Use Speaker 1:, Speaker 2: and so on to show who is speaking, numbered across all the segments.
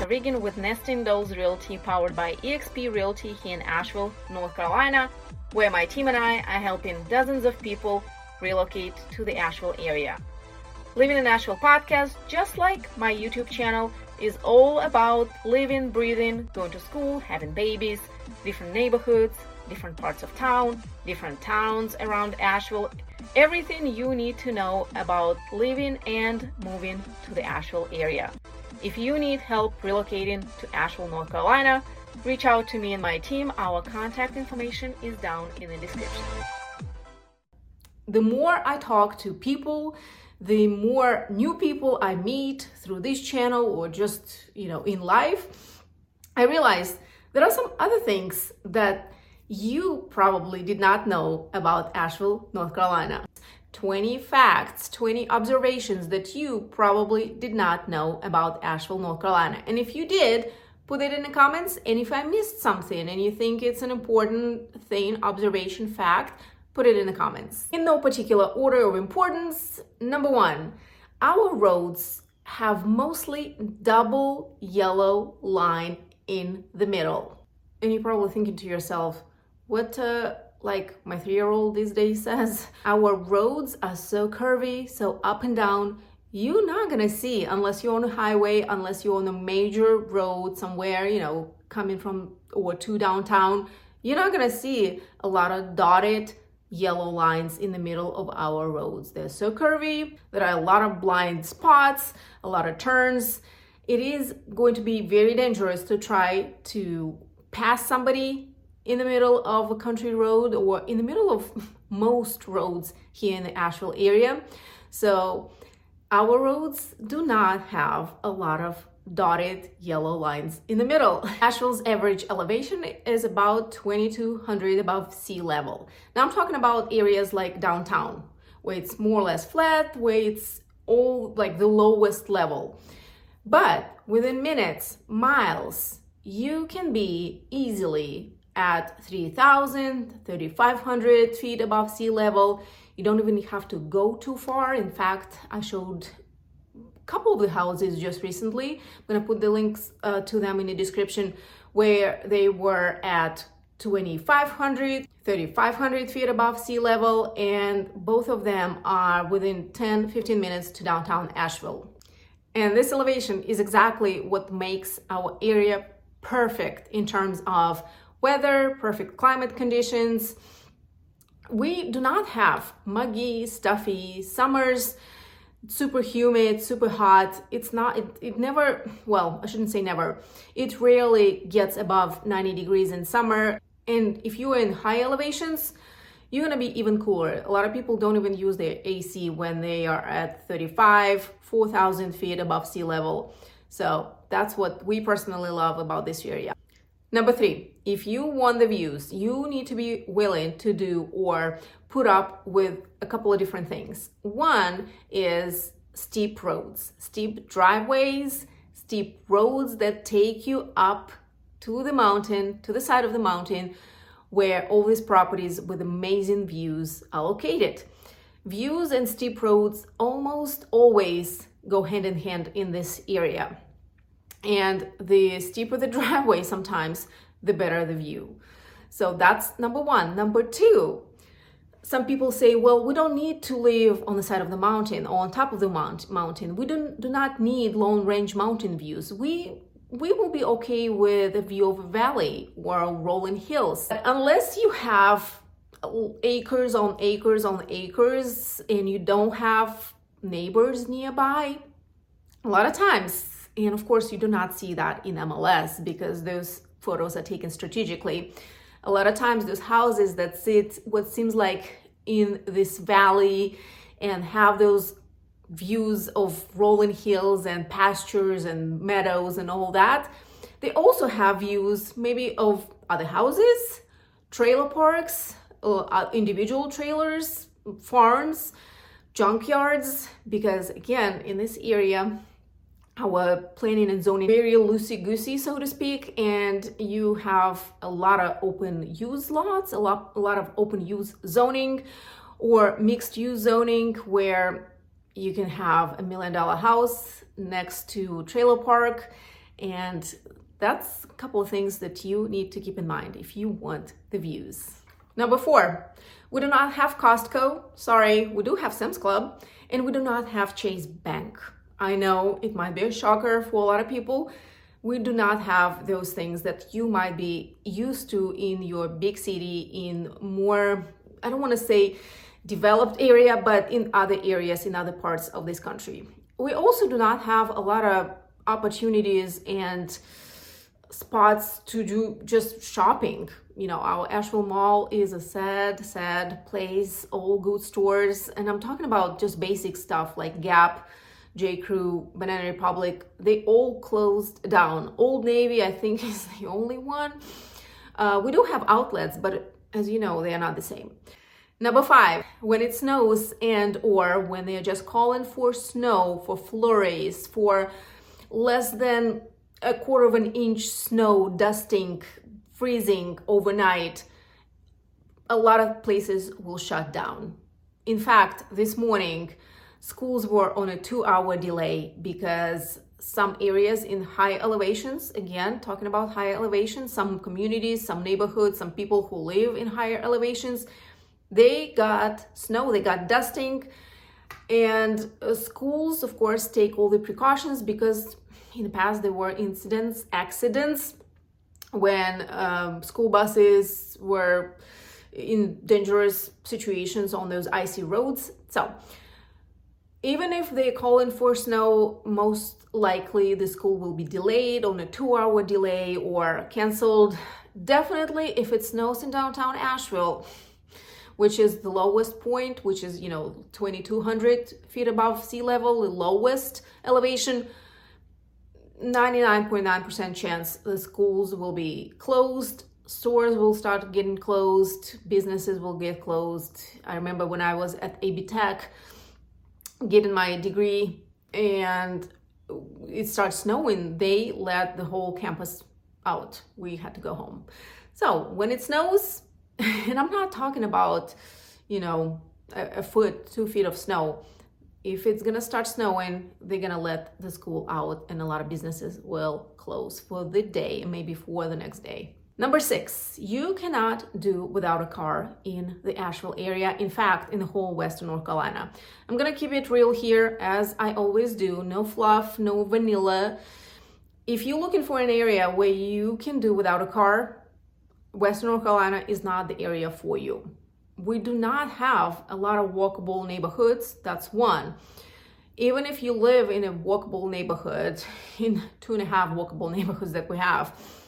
Speaker 1: Samantha Regan with Nesting Dolls Realty, powered by eXp Realty here in Asheville, North Carolina, where my team and I are helping dozens of people relocate to the Asheville area. Living in Asheville podcast, just like my YouTube channel, is all about living, breathing, going to school, having babies, different neighborhoods, different parts of town, different towns around Asheville, everything you need to know about living and moving to the Asheville area. If you need help relocating to Asheville, North Carolina, reach out to me and my team. Our contact information is down in the description. The more I talk to people, the more new people I meet through this channel or just, in life, I realize there are some other things that you probably did not know about Asheville, North Carolina. 20 facts, 20 observations that you probably did not know about Asheville, North Carolina. And if you did, put it in the comments. And if I missed something and you think it's an important thing, observation, fact, put it in the comments. In no particular order of importance, number one, our roads have mostly double yellow line in the middle. And you're probably thinking to yourself, what like my 3-year-old these days says? Our roads are so curvy, so up and down, you're not gonna see, unless you're on a highway, unless you're on a major road somewhere, coming from or to downtown, you're not gonna see a lot of dotted yellow lines in the middle of our roads. They're so curvy, there are a lot of blind spots, a lot of turns. It is going to be very dangerous to try to pass somebody in the middle of a country road or in the middle of most roads here in the Asheville area. So our roads do not have a lot of dotted yellow lines in the middle. Asheville's average elevation is about 2,200 above sea level. Now I'm talking about areas like downtown, where it's more or less flat, where it's all like the lowest level. But within minutes, miles, you can be easily at 3,000, 3,500 feet above sea level. You don't even have to go too far. In fact, I showed a couple of the houses just recently. I'm gonna put the links to them in the description, where they were at 2,500, 3,500 feet above sea level, and both of them are within 10-15 minutes to downtown Asheville. And this elevation is exactly what makes our area perfect in terms of weather, perfect climate conditions. We do not have muggy, stuffy summers, super humid, super hot. It never, well, I shouldn't say never. It rarely gets above 90 degrees in summer. And if you're in high elevations, you're gonna be even cooler. A lot of people don't even use their AC when they are at 4,000 feet above sea level. So that's what we personally love about this area. Number 3, if you want the views, you need to be willing to do or put up with a couple of different things. One is steep roads, steep driveways, steep roads that take you up to the mountain, to the side of the mountain, where all these properties with amazing views are located. Views and steep roads almost always go hand in hand in this area. And the steeper the driveway sometimes, the better the view. So that's number 1. Number 2, some people say, well, we don't need to live on the side of the mountain or on top of the mountain. We do not need long range mountain views. We will be okay with a view of a valley or rolling hills. Unless you have acres on acres on acres and you don't have neighbors nearby, a lot of times, and of course, you do not see that in MLS because those photos are taken strategically. A lot of times, those houses that sit what seems like in this valley and have those views of rolling hills and pastures and meadows and all that, they also have views maybe of other houses, trailer parks, individual trailers, farms, junkyards, because again, in this area, our planning and zoning very loosey-goosey, so to speak, and you have a lot of open use lots, a lot of open use zoning or mixed use zoning, where you can have $1 million house next to trailer park And that's a couple of things that you need to keep in mind if you want the views. Number 4, we do not have Costco. Sorry, we do have Sam's Club, and we do not have Chase Bank. I know it might be a shocker for a lot of people. We do not have those things that you might be used to in your big city, in more, I don't want to say developed area, but in other areas, in other parts of this country. We also do not have a lot of opportunities and spots to do just shopping. You know, our Asheville Mall is a sad place, all good stores. And I'm talking about just basic stuff like Gap, J. Crew, Banana Republic. They all closed down. Old Navy, I think, is the only one. We do have outlets, but as you know, they are not the same. Number 5, when it snows and or when they are just calling for snow, for flurries, for less than a quarter of an inch snow, dusting, freezing overnight, a lot of places will shut down. In fact, this morning, schools were on a 2-hour delay because some areas in high elevations, again, talking about high elevations, some communities, some neighborhoods, some people who live in higher elevations, they got snow, they got dusting, and schools, of course, take all the precautions because in the past there were accidents when school buses were in dangerous situations on those icy roads. So even if they're calling for snow, most likely the school will be delayed on a 2-hour delay or canceled. Definitely if it snows in downtown Asheville, which is the lowest point, which is, 2,200 feet above sea level, the lowest elevation, 99.9% chance the schools will be closed, stores will start getting closed, businesses will get closed. I remember when I was at AB Tech getting my degree and it started snowing, they let the whole campus out. We had to go home. So when it snows, and I'm not talking about, a foot, 2 feet of snow. If it's gonna start snowing, they're gonna let the school out and a lot of businesses will close for the day and maybe for the next day. Number 6, you cannot do without a car in the Asheville area. In fact, in the whole Western North Carolina. I'm gonna keep it real here as I always do. No fluff, no vanilla. If you're looking for an area where you can do without a car, Western North Carolina is not the area for you. We do not have a lot of walkable neighborhoods. That's one. Even if you live in a walkable neighborhood, in 2.5 walkable neighborhoods that we have,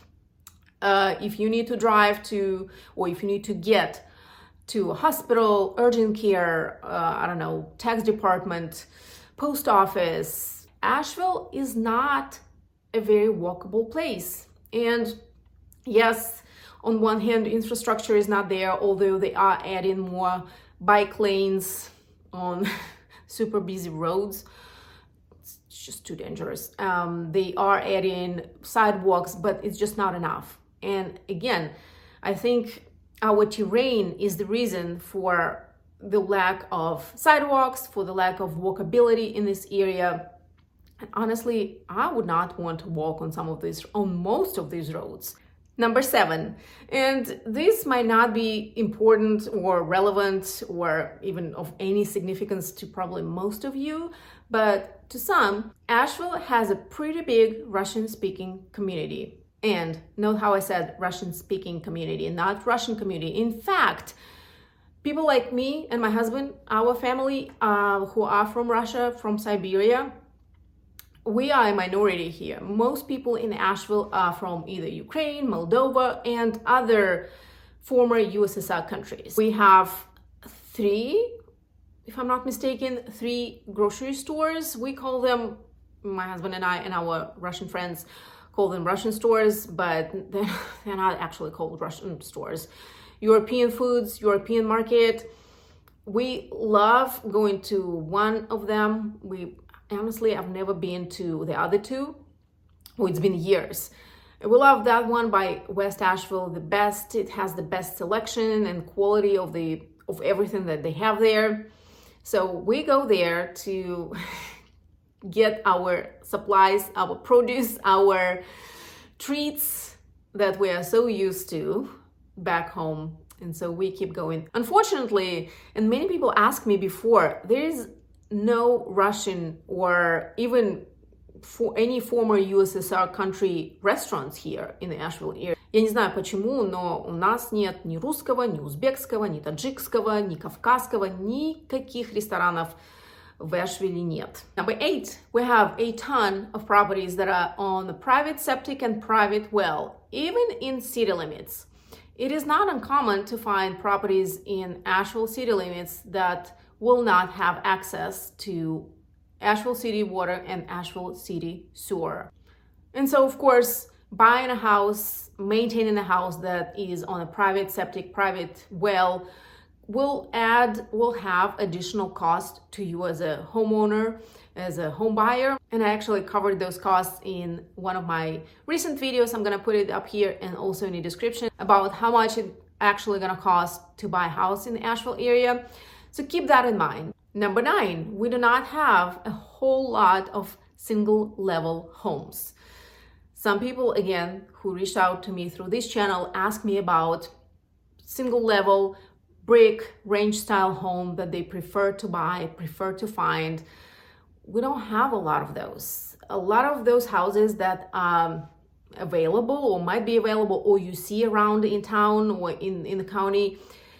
Speaker 1: if you need to drive to, or if you need to get to a hospital, urgent care, tax department, post office, Asheville is not a very walkable place. And yes, on one hand, infrastructure is not there, although they are adding more bike lanes on super busy roads. It's just too dangerous. They are adding sidewalks, but it's just not enough. And again, I think our terrain is the reason for the lack of sidewalks, for the lack of walkability in this area. And honestly, I would not want to walk on most of these roads. Number 7, and this might not be important or relevant or even of any significance to probably most of you, but to some, Asheville has a pretty big Russian-speaking community. And note how I said Russian-speaking community, not Russian community. In fact, people like me and my husband, our family who are from Russia, from Siberia, we are a minority here. Most people in Asheville are from either Ukraine, Moldova, and other former USSR countries. We have 3, if I'm not mistaken, 3 grocery stores. We call them, my husband and I and our Russian friends call them Russian stores, but they're not actually called Russian stores. European foods, European market. We love going to one of them. Honestly, I've never been to the other 2. It's been years. We love that one by West Asheville the best. It has the best selection and quality of everything that they have there. So we go there to
Speaker 2: get our supplies, our produce, our treats that we are so used to back home. And so we keep going. Unfortunately, and many people asked me before, there is no Russian or even for any former USSR country restaurants here in the Asheville area. Я не знаю почему, но у нас нет ни русского, ни узбекского, ни таджикского, ни кавказского, никаких ресторанов в Asheville нет. Number 8, we have a ton of properties that are on the private septic and private well, even in city limits. It is not uncommon to find properties in Asheville city limits that will not have access to Asheville city water and Asheville city sewer. And so, of course, buying a house, maintaining a house that is on a private septic, private well, will have additional cost to you as a homeowner, as a home buyer. And I actually covered those costs in one of my recent videos. I'm gonna put it up here and also in the description about how much it actually gonna cost to buy a house in the Asheville area. So keep that in mind. Number 9, we do not have a whole lot of single level homes. Some people, again, who reached out to me through this channel asked me about single level brick ranch style home that they prefer to buy, prefer to find. We don't have a lot of those. A lot of those houses that are available or might be available or you see around in town or in the county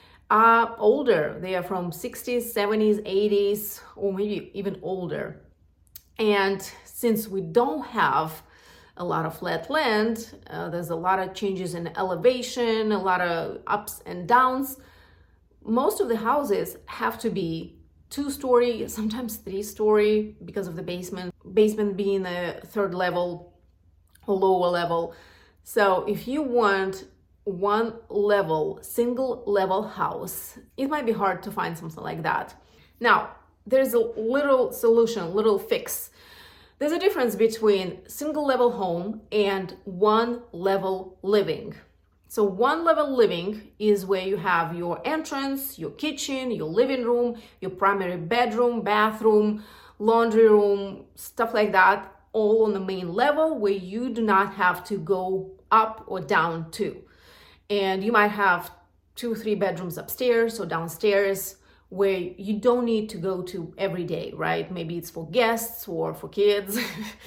Speaker 2: are older. They are from 60s, 70s, 80s, or maybe even older. And since we don't have a lot of flat land, there's a lot of changes in elevation, a lot of ups and downs. Most of the houses have to be 2-story, sometimes 3-story because of the basement being the 3rd level or lower level. So if you want one level, single level house, it might be hard to find something like that. Now, there's a little solution, little fix. There's a difference between single level home and one level living. So one level living is where you have your entrance, your kitchen, your living room, your primary bedroom, bathroom, laundry room, stuff like that, all on the main level where you do not have to go up or down to. And you might have 2 or 3 bedrooms upstairs or downstairs where you don't need to go to every day, right? Maybe it's for guests or for kids,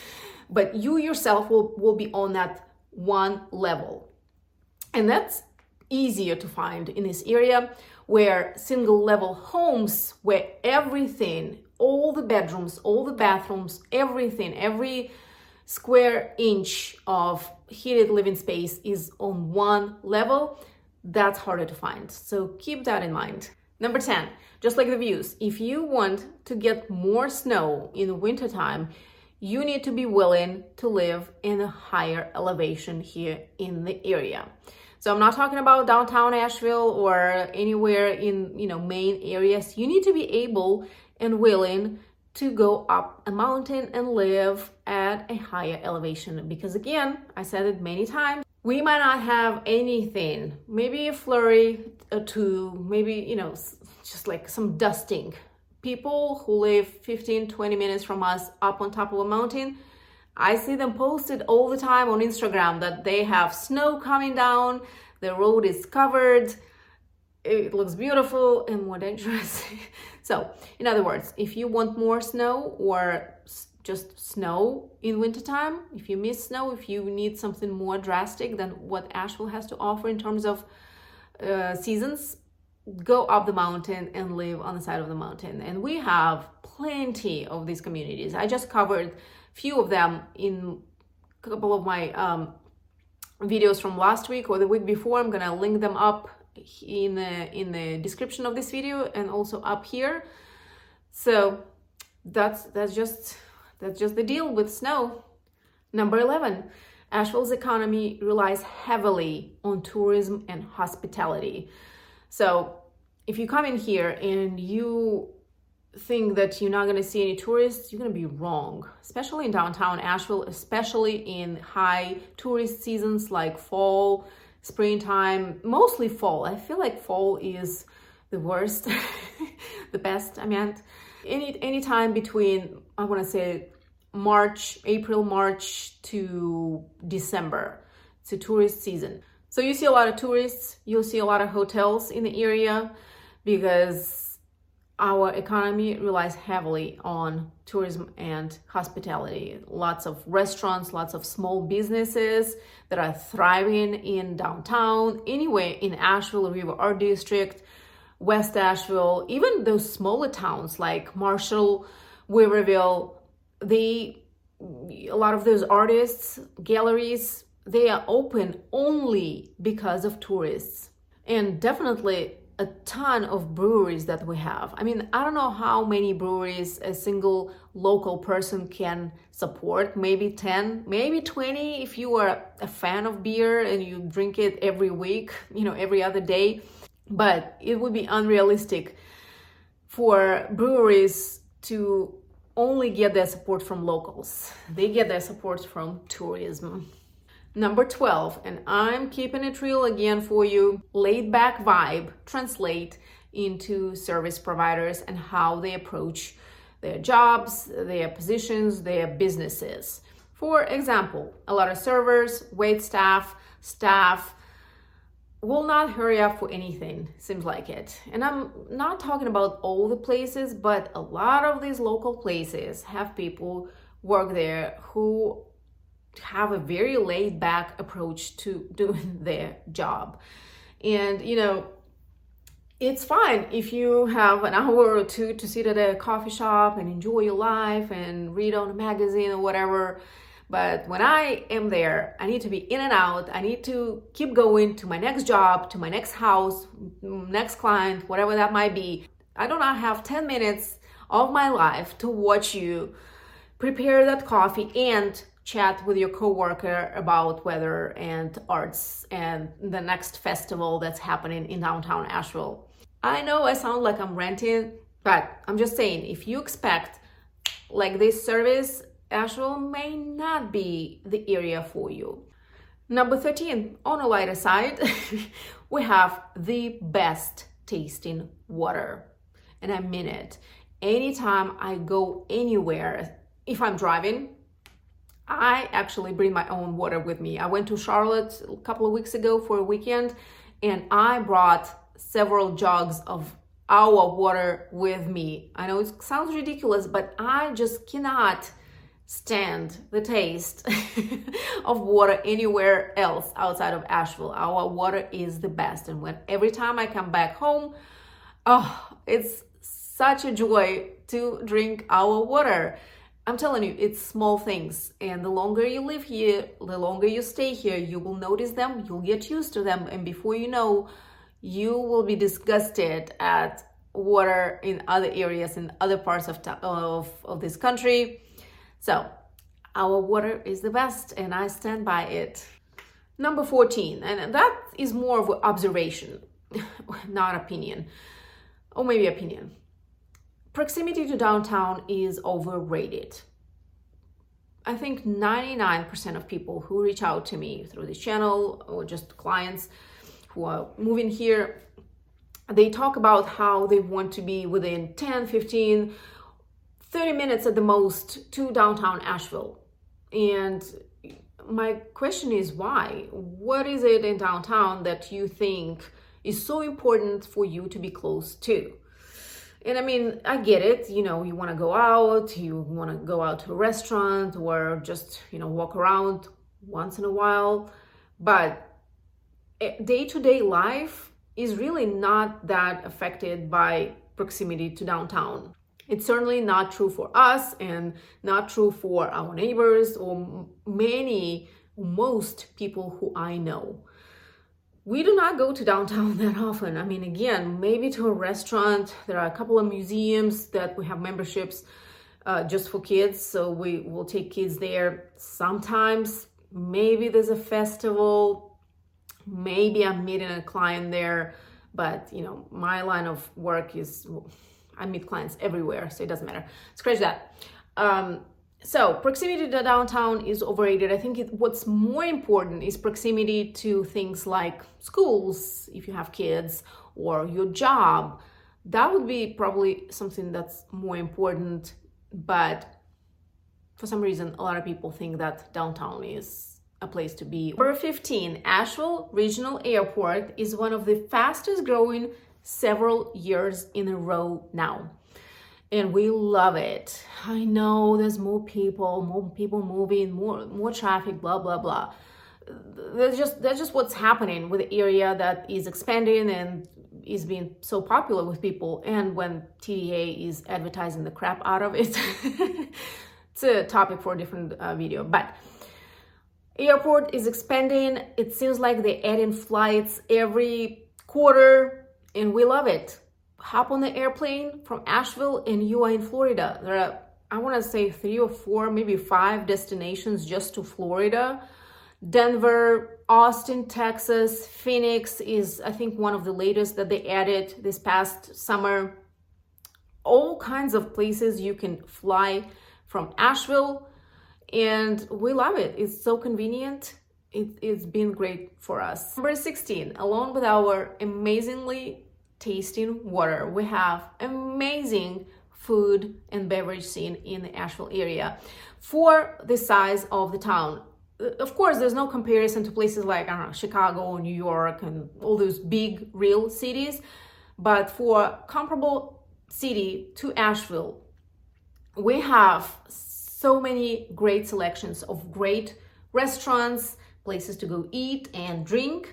Speaker 2: but you yourself will be on that one level. And that's easier to find in this area where single level homes, where everything, all the bedrooms, all the bathrooms, everything, every square inch of heated living space is on one level, that's harder to find. So keep that in mind. Number 10, just like the views, if you want to get more snow in the wintertime, you need to be willing to live in a higher elevation here in the area. So I'm not talking about downtown Asheville or anywhere in, main areas. You need to be able and willing to go up a mountain and live at a higher elevation. Because again, I said it many times, we might not have anything, maybe a flurry or two, maybe, just like some dusting. People who live 15, 20 minutes from us up on top of a mountain, I see them posted all the time on Instagram that they have snow coming down, the road is covered, it looks beautiful and more dangerous. So, in other words, if you want more snow or just snow in wintertime, if you miss snow, if you need something more drastic than what Asheville has to offer in terms of seasons, go up the mountain and live on the side of the mountain. And we have plenty of these communities. I just covered few of them in a couple of my videos from last week or the week before. I'm gonna link them up in the description of this video and also up here. So that's just the deal with snow. Number 11, Asheville's economy relies heavily on tourism and hospitality. So if you come in here and you think that you're not going to see any tourists, you're going to be wrong, especially in downtown Asheville, especially in high tourist seasons like fall, springtime, mostly fall. I feel like fall is the worst, the best, I meant. Any time between, I want to say April, March to December. It's a tourist season. So you see a lot of tourists, you'll see a lot of hotels in the area because our economy relies heavily on tourism and hospitality. Lots of restaurants, lots of small businesses that are thriving in downtown, anyway, in Asheville, River Art District, West Asheville, even those smaller towns like Marshall, Weaverville. A lot of those artists, galleries, they are open only because of tourists. And definitely a ton of breweries that we have. I mean, I don't know how many breweries a single local person can support. Maybe 10, maybe 20 if you are a fan of beer and you drink it every week, every other day. But it would be unrealistic for breweries to only get their support from locals. They get their support from tourism. Number 12, and I'm keeping it real again for you, laid back vibe translate into service providers and how they approach their jobs, their positions, their businesses. For example, a lot of servers, wait staff will not hurry up for anything, seems like it. And I'm not talking about all the places, but a lot of these local places have people work there who have a very laid back approach to doing their job. And it's fine if you have an hour or two to sit at a coffee shop and enjoy your life and read on a magazine or whatever. But when I am there, I need to be in and out. I need to keep going to my next job, to my next house, next client, whatever that might be. I do not have 10 minutes of my life to watch you prepare that coffee and chat with your coworker about weather and arts and the next festival that's happening in downtown Asheville. I know I sound like I'm ranting, but I'm just saying, if you expect like this service, Asheville may not be the area for you. Number 13, on a lighter side, we have the best tasting water. And I mean it. Anytime I go anywhere, if I'm driving, I actually bring my own water with me. I went to Charlotte a couple of weeks ago for a weekend, and I brought several jugs of our water with me. I know it sounds ridiculous, but I just cannot stand the taste of water anywhere else outside of Asheville. Our water is the best. And every time I come back home, it's such a joy to drink our water. I'm telling you, it's small things. And the longer you live here, the longer you stay here, you will notice them, you'll get used to them. And before you know, you will be disgusted at water in other areas, in other parts of this country. So our water is the best, and I stand by it. Number 14, and that is more of an observation, not opinion, or maybe opinion. Proximity to downtown is overrated. I think 99% of people who reach out to me through this channel or just clients who are moving here, they talk about how they want to be within 10, 15, 30 minutes at the most to downtown Asheville. And my question is why? What is it in downtown that you think is so important for you to be close to? And I mean, I get it, you want to go out, you want to go out to a restaurant or just, walk around once in a while. But day-to-day life is really not that affected by proximity to downtown. It's certainly not true for us and not true for our neighbors or most people who I know. We do not go to downtown that often. I mean, again, maybe to a restaurant. There are a couple of museums that we have memberships just for kids, so we will take kids there sometimes. Maybe there's a festival. Maybe I'm meeting a client there, but my line of work is I meet clients everywhere, so it doesn't matter. Scratch that. So proximity to downtown is overrated. I think what's more important is proximity to things like schools, if you have kids, or your job. That would be probably something that's more important. But For some reason, a lot of people think that downtown is a place to be. Number 15, Asheville Regional Airport is one of the fastest growing several years in a row now. And we love it. I know there's more people moving, more traffic, blah, blah, blah. That's just what's happening with the area that is expanding and is being so popular with people. And when TDA is advertising the crap out of it, it's a topic for a different video. But airport is expanding. It seems like they add in flights every quarter, and we love it. Hop on the airplane from Asheville and you are in Florida. There are, I want to say 3 or 4, maybe 5 destinations just to Florida. Denver, Austin, Texas, Phoenix is, I think, one of the latest that they added this past summer. All kinds of places you can fly from Asheville, and we love it. It's so convenient. It's been great for us. Number 16, along with our amazingly tasting water, we have amazing food and beverage scene in the Asheville area for the size of the town. Of course, there's no comparison to places like, I don't know, Chicago, New York, and all those big real cities. But for comparable city to Asheville, we have so many great selections of great restaurants, places to go eat and drink.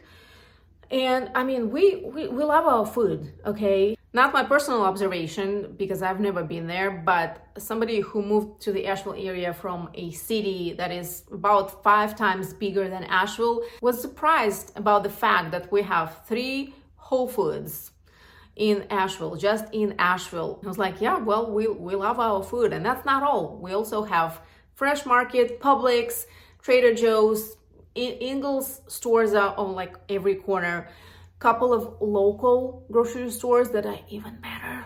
Speaker 2: And I mean, we love our food, okay? Not my personal observation, because I've never been there, but somebody who moved to the Asheville area from a city that is about 5 times bigger than Asheville was surprised about the fact that we have 3 Whole Foods in Asheville, just in Asheville. I was like, yeah, well, we love our food. And that's not all. We also have Fresh Market, Publix, Trader Joe's, Ingles stores are on like every corner. Couple of local grocery stores that are even better.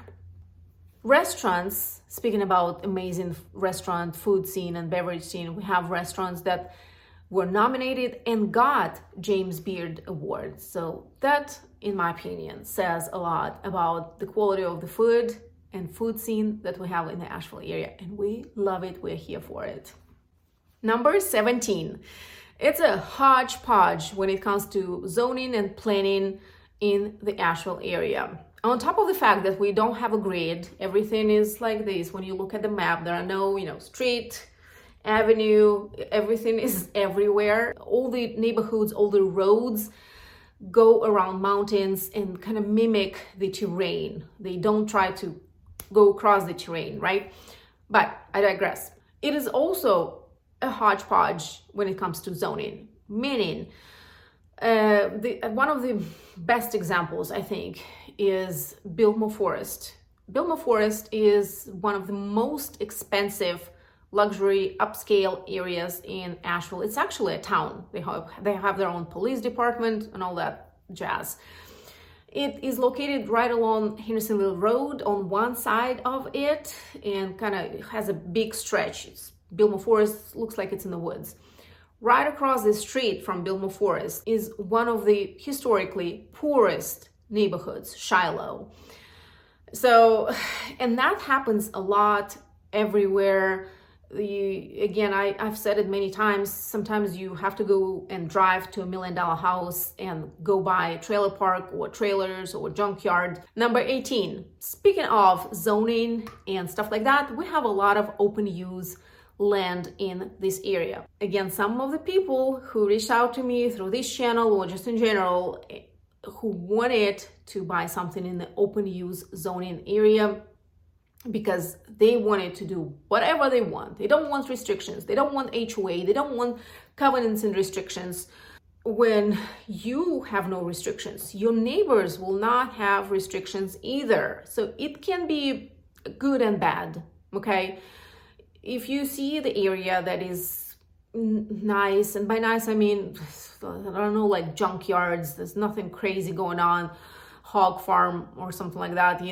Speaker 2: Restaurants, speaking about amazing restaurant food scene and beverage scene, we have restaurants that were nominated and got James Beard Awards. So that, in my opinion, says a lot about the quality of the food and food scene that we have in the Asheville area. And we love it. We're here for it. Number 17. It's a hodgepodge when it comes to zoning and planning in the Asheville area. On top of the fact that we don't have a grid, everything is like this. When you look at the map, there are no, street, avenue, everything is everywhere. All the neighborhoods, all the roads go around mountains and kind of mimic the terrain. They don't try to go across the terrain, right? But I digress. It is also a hodgepodge when it comes to zoning, meaning one of the best examples, I think, is Biltmore Forest. Biltmore Forest is one of the most expensive luxury upscale areas in Asheville. It's actually a town. They have their own police department and all that jazz. It is located right along Hendersonville Road on one side of it, and kind of has a big stretch. Biltmore Forest looks like it's in the woods. Right across the street from Biltmore Forest is one of the historically poorest neighborhoods, Shiloh. So, and that happens a lot everywhere. I've said it many times, sometimes you have to go and drive to $1 million house and go by a trailer park or trailers or junkyard. Number 18, speaking of zoning and stuff like that, we have a lot of open use land in this area. Again, some of the people who reached out to me through this channel or just in general who wanted to buy something in the open use zoning area because they wanted to do whatever they want. They don't want restrictions. They don't want HOA. They don't want covenants and restrictions. When you have no restrictions, your neighbors will not have restrictions either. So it can be good and bad, okay? If you see the area that is nice, and by nice I mean, I don't know, like junkyards, there's nothing crazy going on, hog farm or something like that,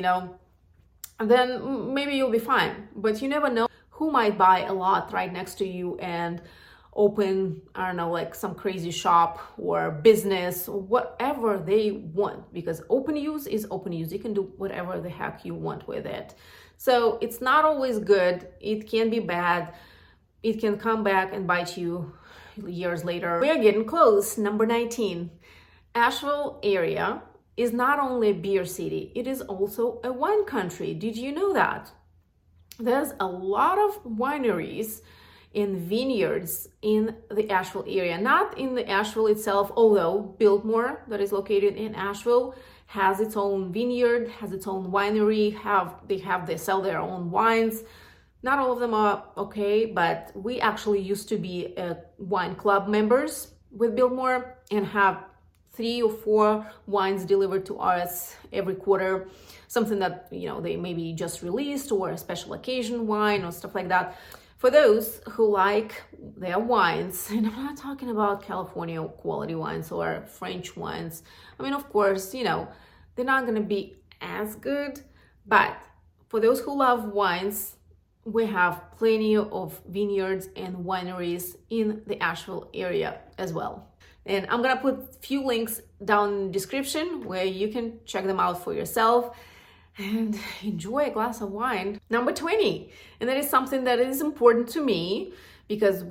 Speaker 2: then maybe you'll be fine. But you never know who might buy a lot right next to you and open, I don't know, like some crazy shop or business or whatever they want, because open use is open use. You can do whatever the heck you want with it. So it's not always good. It can be bad. it can come back and bite you years later. We're getting close. Number 19. Asheville area is not only a beer city, it is also a wine country. Did you know that? There's a lot of wineries and vineyards in the Asheville area. Not in the Asheville itself, although Biltmore, that is located in Asheville, has its own vineyard, has its own winery, they sell their own wines. Not all of them are okay, but we actually used to be wine club members with Biltmore and have 3 or 4 wines delivered to us every quarter. Something that, they maybe just released, or a special occasion wine or stuff like that. For those who like their wines, and I'm not talking about California quality wines or French wines. I mean, of course, they're not going to be as good, but for those who love wines, we have plenty of vineyards and wineries in the Asheville area as well. And I'm gonna put a few links down in the description where you can check them out for yourself and enjoy a glass of wine. Number 20, and that is something that is important to me because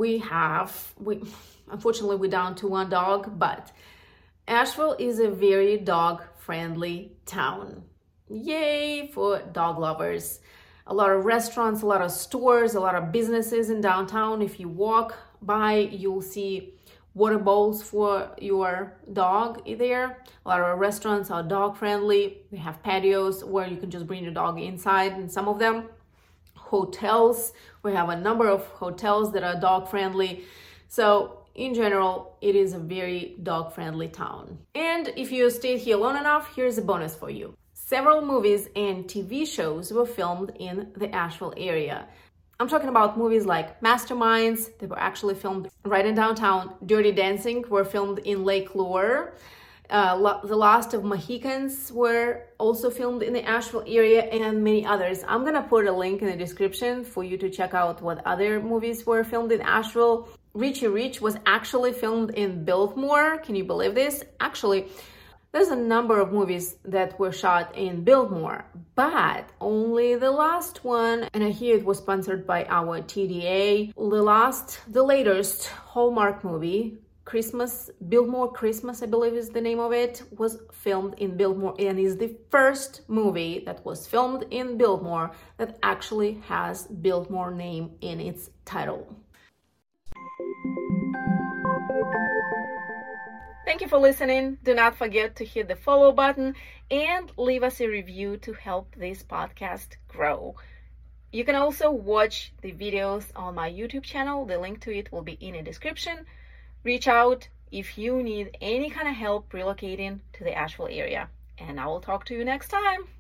Speaker 2: unfortunately we're down to 1 dog, but Asheville is a very dog-friendly town. Yay for dog lovers. A lot of restaurants, a lot of stores, a lot of businesses in downtown. If you walk by, you'll see water bowls for your dog there. A lot of restaurants are dog friendly. They have patios where you can just bring your dog inside, and some of them. Hotels, we have a number of hotels that are dog friendly. So in general, it is a very dog friendly town. And if you stayed here long enough, here's a bonus for you. Several movies and TV shows were filmed in the Asheville area. I'm talking about movies like Masterminds, they were actually filmed right in downtown. Dirty Dancing were filmed in Lake Lure. The Last of Mohicans were also filmed in the Asheville area, and many others. I'm gonna put a link in the description for you to check out what other movies were filmed in Asheville. Richie Rich was actually filmed in Biltmore. Can you believe this? Actually, there's a number of movies that were shot in Biltmore, but only the last one, and I hear it was sponsored by our TDA. The latest Hallmark movie, Biltmore Christmas, I believe is the name of it, was filmed in Biltmore and is the first movie that was filmed in Biltmore that actually has Biltmore name in its title.
Speaker 1: Thank you for listening. Do not forget to hit the follow button and leave us a review to help this podcast grow. You can also watch the videos on my YouTube channel. The link to it will be in the description. Reach out if you need any kind of help relocating to the Asheville area. And I will talk to you next time.